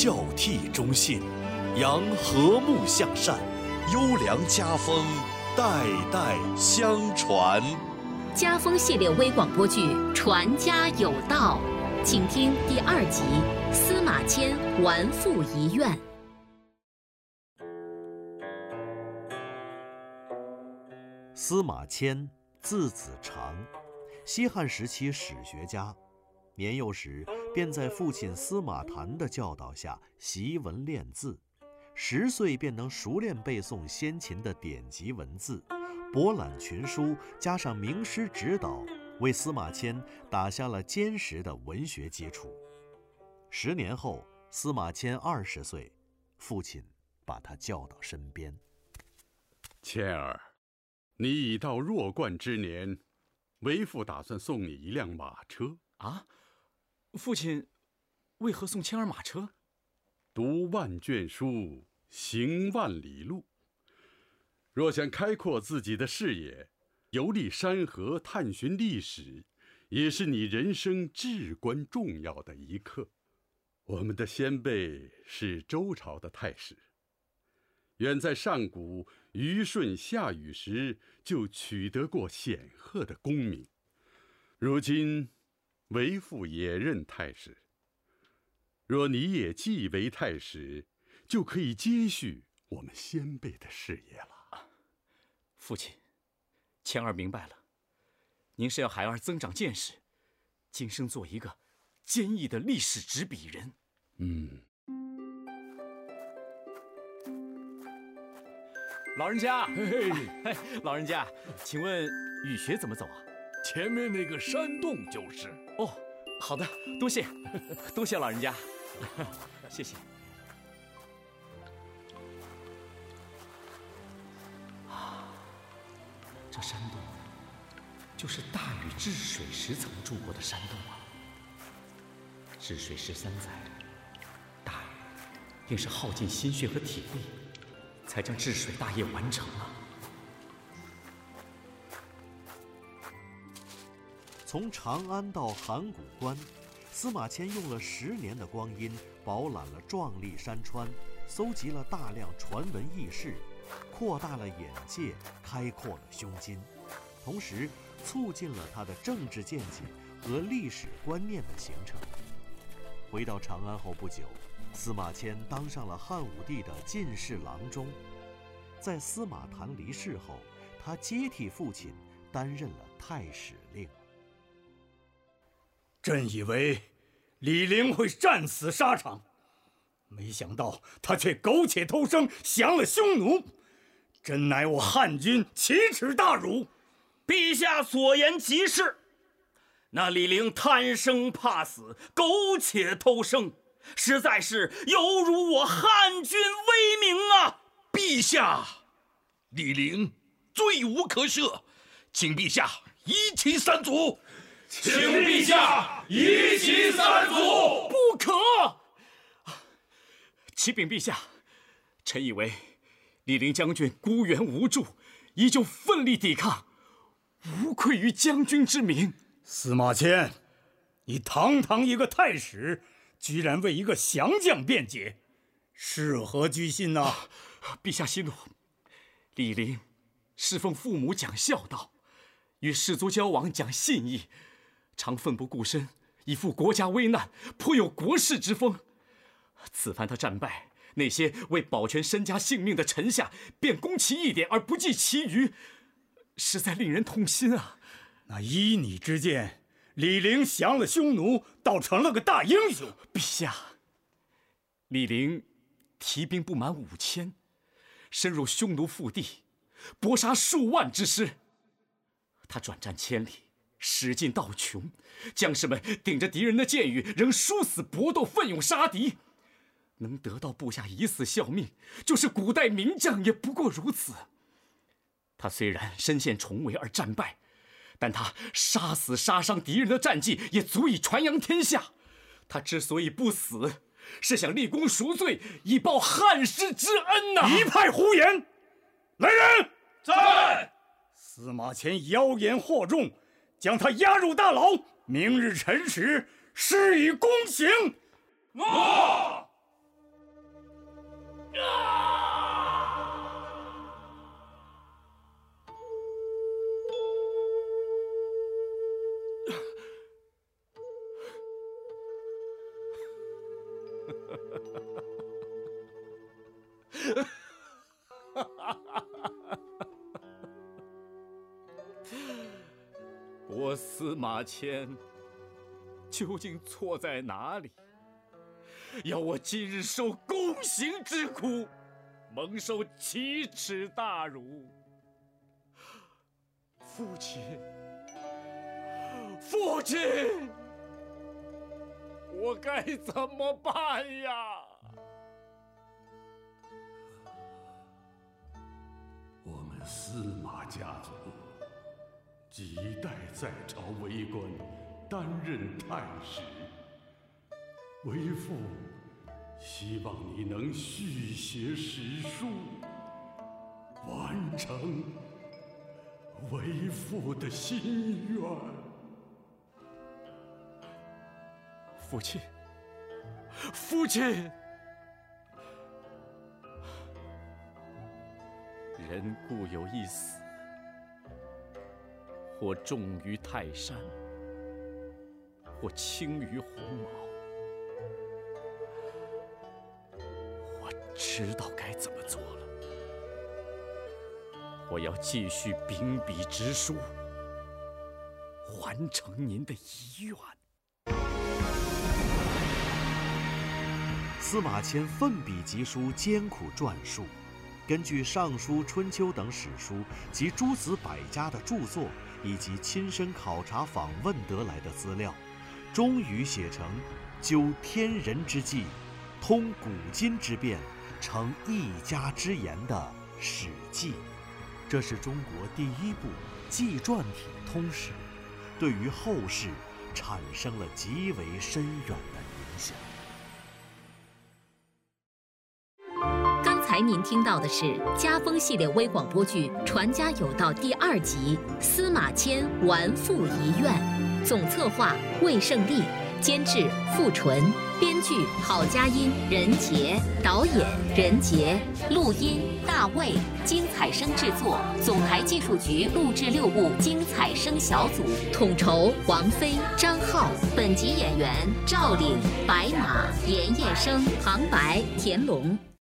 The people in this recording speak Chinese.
孝悌忠信，扬和睦向善，优良家风，代代相传。 家风系列微广播剧《传家有道》，请听第2集《司马迁完复遗愿》。 司马迁，字子长，西汉时期史学家。年幼时便在父亲司马谈的教导下习文练字，10岁便能熟练背诵先秦的典籍文字，博览群书，加上名师指导，为司马迁打下了坚实的文学基础。10年后，司马迁20岁，父亲把他叫到身边。 迁儿，你已到弱冠之年，为父打算送你一辆马车。 啊，父亲为何送迁儿马车？ 读万卷书，行万里路。若想开阔自己的视野，游历山河，探寻历史，也是你人生至关重要的一课。我们的先辈是周朝的太史，远在上古虞舜夏禹时就取得过显赫的功名。如今为父也任太史，若你也继为太史，就可以接续我们先辈的事业了。 父亲，迁儿明白了，您是要孩儿增长见识，今生做一个坚毅的历史执笔人。老人家，老人家，请问雨穴怎么走啊？ 前面那个山洞就是。 哦，好的，多谢，多谢老人家，谢谢。这山洞就是大禹治水时曾住过的山洞啊！治水13载，大禹定是耗尽心血和体力，才将治水大业完成了。 从长安到函谷关，司马迁用了10年的光阴，饱览了壮丽山川，搜集了大量传闻轶事，扩大了眼界，开阔了胸襟，同时促进了他的政治见解和历史观念的形成。回到长安后不久，司马迁当上了汉武帝的进士郎中。在司马谈离世后，他接替父亲担任了太史令。 朕以为李陵会战死沙场，没想到他却苟且偷生，降了匈奴，真乃我汉军奇耻大辱。 陛下所言极是，那李陵贪生怕死，苟且偷生，实在是有辱我汉军威名啊！ 陛下，李陵罪无可赦，请陛下夷其三族。 请陛下夷其三族。 不可！启禀陛下，臣以为李陵将军孤援无助，依旧奋力抵抗，无愧于将军之名。 司马迁，你堂堂一个太史，居然为一个降将辩解，是何居心呐？ 陛下息怒。李陵侍奉父母讲孝道，与士族交往讲信义，常奋不顾身，以赴国家危难，颇有国士之风。此番他战败，那些为保全身家性命的臣下便攻其一点而不计其余，实在令人痛心啊！ 那依你之见，李陵降了匈奴，倒成了个大英雄。 陛下，李陵提兵不满5000，深入匈奴腹地，搏杀数万之师。他转战千里，使尽道穷，将士们顶着敌人的箭雨，仍殊死搏斗，奋勇杀敌。能得到部下以死效命，就是古代名将也不过如此。他虽然身陷重围而战败，但他杀死杀伤敌人的战绩也足以传扬天下。他之所以不死，是想立功赎罪，以报汉室之恩呐！ 一派胡言！来人， 在！ 司马迁妖言惑众，将他押入大牢，明日辰时施以宫刑。 我司马迁究竟错在哪里？要我今日受宫刑之苦，蒙受奇耻大辱？父亲，父亲，我该怎么办呀？ 我们司马家族几代在朝为官，担任太史。为父希望你能续写史书，完成为父的心愿。 父亲，父亲，人固有一死，或重于泰山，或轻于鸿毛。我知道该怎么做了。我要继续秉笔直书，完成您的遗愿。 司马迁奋笔疾书，艰苦撰述，根据《尚书》《春秋》等史书及诸子百家的著作，以及亲身考察访问得来的资料，终于写成究天人之际，通古今之变，成一家之言的《史记》。这是中国第一部纪传体通史，对于后世产生了极为深远的影响。 刚才您听到的是家风系列微广播剧《传家有道》第2集《司马迁完复遗愿》，总策划魏胜利，监制付纯，编剧郝佳音、任杰，导演任杰，录音大卫，精彩声制作，总台技术局录制6部精彩声小组，统筹王菲、张浩。本集演员赵岭、白马、严叶生、旁白田龙。